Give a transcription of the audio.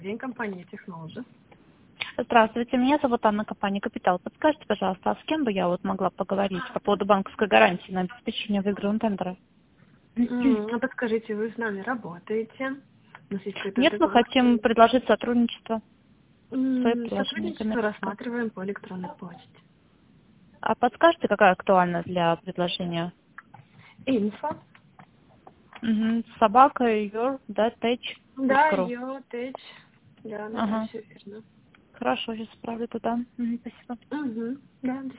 День компании Технологи. Здравствуйте, меня зовут Анна, компания «Капитал». Подскажите, пожалуйста, а с кем бы я могла поговорить по поводу банковской гарантии на обеспечение выигранного тендера? А подскажите, вы с нами работаете? У нас есть какой-то Нет, мы договор? хотим предложить сотрудничество, свое предложение Сотрудничество коммерческое. рассматриваем по электронной почте. А подскажете, какая актуальна для предложения? Инфо. Собака, your, да, Да, tech.ru. ее, тэч. Да, Ага, все верно. хорошо, сейчас отправлю туда. Спасибо. Да,